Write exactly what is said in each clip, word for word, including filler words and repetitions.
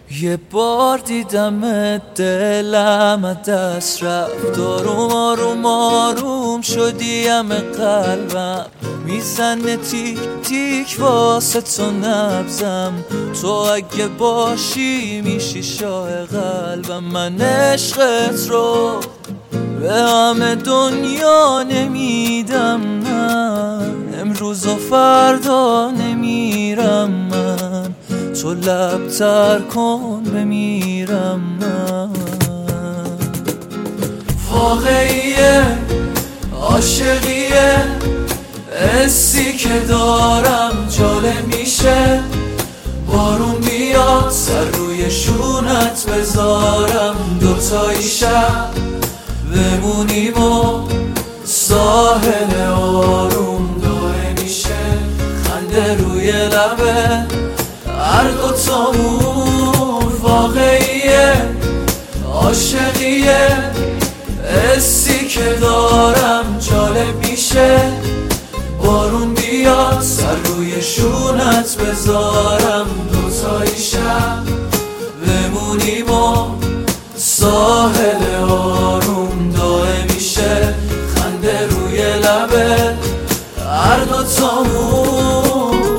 یه بار دیدم دلم از دست رفت، آروم آروم آروم شدی همه قلبم میزنه تیک تیک واسه تو نبزم. تو اگه باشی میشی شاه قلبم. من عشقت رو به همه دنیا نمیدم، نه امروز و فردا نمیرم من. تو لب تر کن بمیرم من. واقعیه عاشقیه حسی که دارم جالب میشه. بارون بیاد سر روی شونت بذارم، دوتایی شب بمونیم و ساحل آروم داره میشه. خنده روی لبه هر دوتامون. واقعیه عاشقیه حسی که دارم جالب میشه. بارون بیاد سر روی شونت بذارم، دوتایی شب بمونیم و ساحل آروم داره میشه. خنده روی لبه هر دوتامون.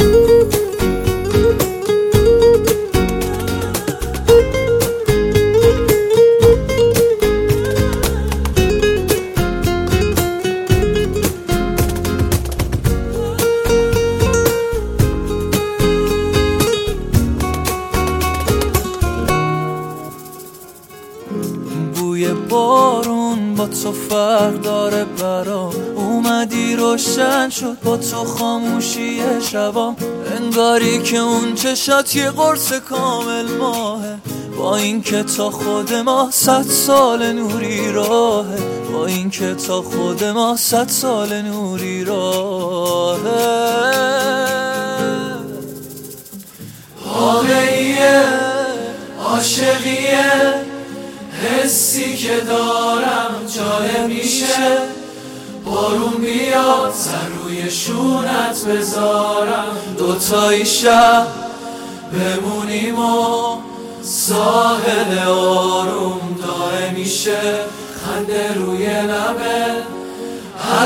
بوی بارون با تو فرق داره برام، اومدی روشن شد با تو خاموشی شبام. انگاری که اون چشات یه قرص کامل ماهه، با این که تا خود ما صد سال نوری راهه. با این که تا خود ما صد سال نوری راهه. واقعیه عاشقیه حسی که دارم جالب میشه. بارون بیاد سر روی شونت بذارم، دوتایی شب بمونیم و ساحل آروم داره میشه. خنده روی لبه هر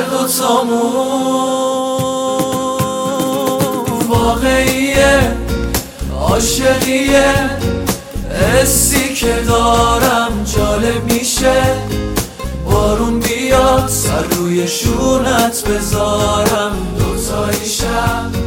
دوتامون. واقعیه عاشقیه حسی که دارم جالب میشه. بارون بیاد سر روی شونت بذارم، دوتایی شب